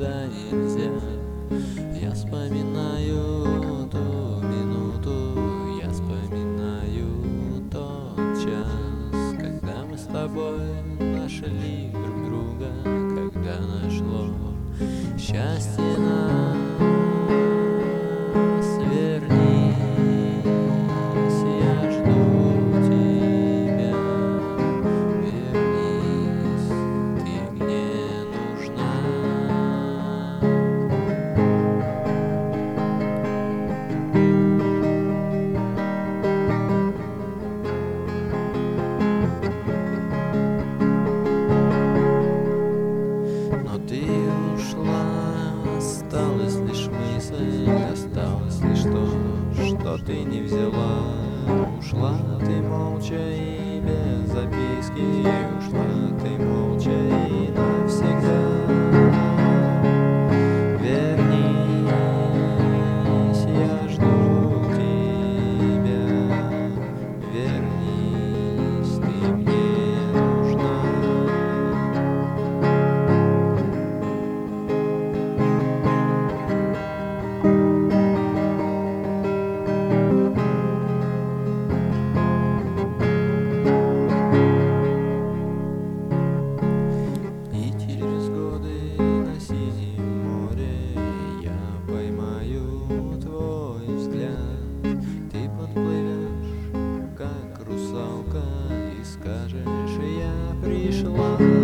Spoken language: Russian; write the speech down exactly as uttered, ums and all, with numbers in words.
никуда нельзя. Я вспоминаю ту минуту, я вспоминаю тот час, когда мы с тобой нашли друг друга, когда нашло счастье нас. Вернись, я жду тебя, вернись, ты мне нужна. Но ты ушла, осталась лишь мысль, осталось лишь то, что ты не взяла. Ушла ты молча и без записки, ушла ты молча и навсегда. Вернись, я жду тебя, вернись, ты мне нужна. И через годы на синем море я поймаю твой взгляд. Ты подплывешь, как русалка, и скажешь: я пришла.